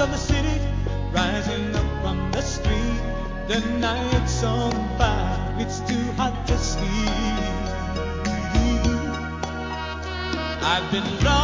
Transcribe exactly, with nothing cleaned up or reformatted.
of the city rising up from the street. The night's on fire, it's too hot to sleep. I've been running